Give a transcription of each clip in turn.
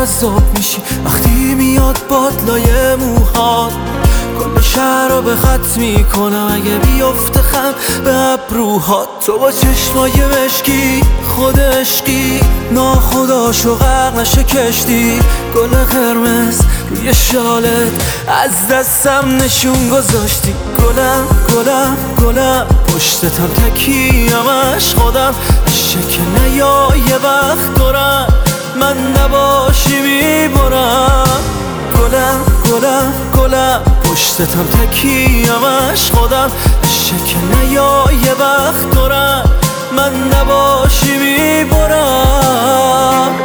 جذاب میشی وقتی میاد بادلای موهات. کل شهر رو به خط میکنم اگه بیفته خم به ابروهات. تو با چشمای مشکی خود عشقی ناخداشو غرق نشه کشتی. گل قرمز روی شالت از دستم نشون گذاشتی. گلم گلم گلم پشتتم تکیه‌مش خودم. شکل نیا یه وقت دارم من نباشی میبرم. گلم گلم گلم پشتتم تکیه‌مش خودم. شکل نیا یه وقت دارم من نباشی میبرم.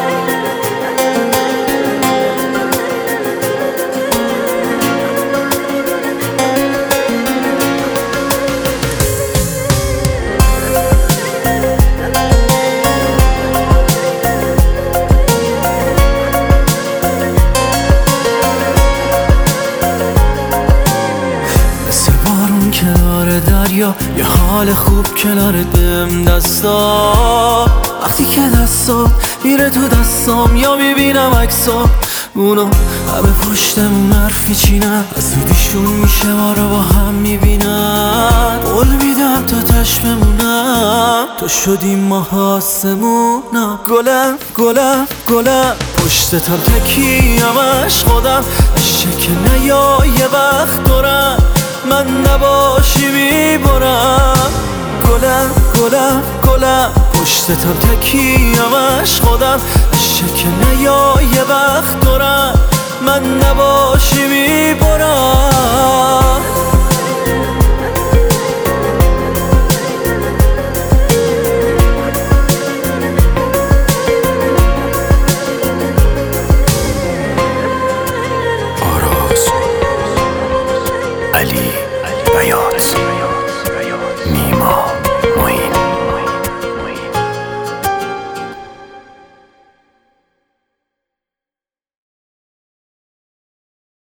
کنار دریا یه حال خوب کنار دم دستا. وقتی که دستا میره تو دستام یا میبینم عکسام اونو همه پشتمون حرف میچینن. از زودیشون میشه ما رو با هم میبینن. قول میدم تا تش بمونم تو شدیم ماه آسمونم. گلم گلم گلم پشتتم تکیه‌مش خودم. شکل نیا یه وقت دارم من نباشی میبرم. گلم گلم گلم پشتتم تکیه‌مش خودم. شکل نیا یه وقت دارم من نباشی